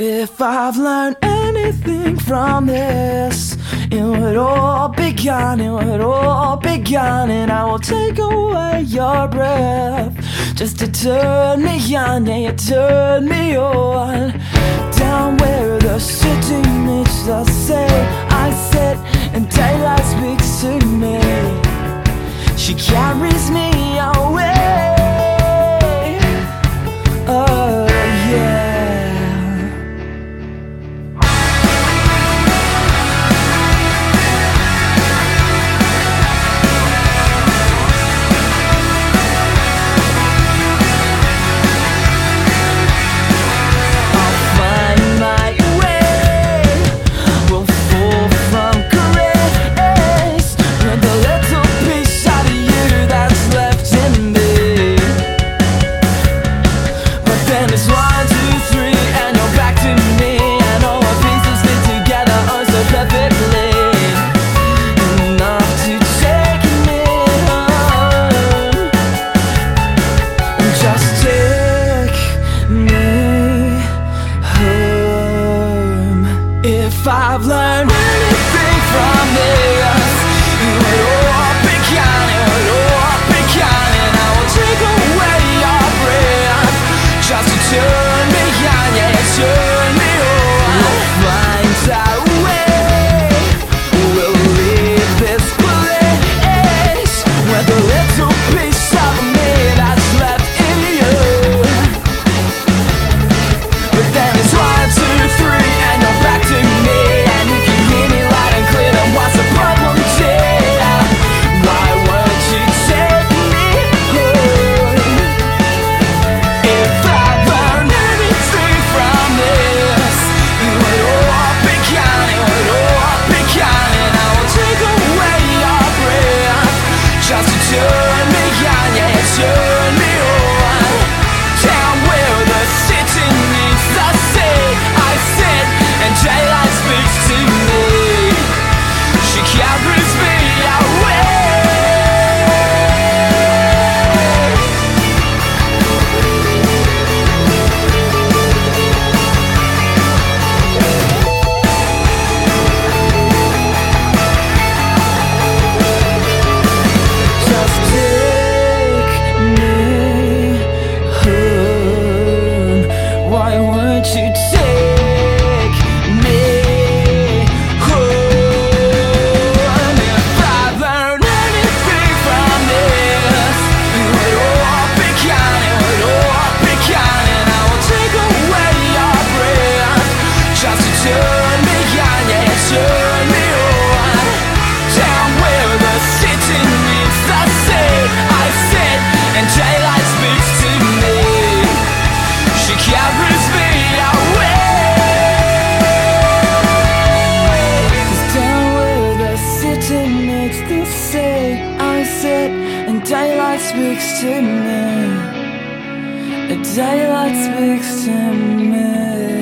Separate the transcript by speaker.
Speaker 1: If I've learned anything from this, it would all be gone, it would all be gone. And I will take away your breath just to turn me on, yeah, you turn me on. Down where the city meets the sea, I sit and daylight speaks to me. She carries me away. Oh yeah. If I've learned anything from this, it would all be gone, it would all be gone. And I will take away your breath just to turn me on, yeah, turn me on. We'll find our way, we'll leave this place where the little piece of me that's left in you. But then it's 1, 2, 3 and you're back to me. And if you hear me loud and clear, then what's the problem, dear? Why won't you take me home? If I've learned anything from this, it would all be gone, it would all be gone. And I will take away your breath just to turn me on, yeah, turn me on. Down where the city meets the sea, I sit and daylight speaks to me. She carries me away. Just take me home. Why won't you take me home? If I've learned anything from this, it would all be gone, it would all be gone. And I will take away your breath just to turn me on, yeah, turn me on. Down where the city meets the sea, I sit and daylight speaks to me. She carries me away. 'Cause down where the city meets the sea, I sit and daylight speaks to me. Daylight speaks to me.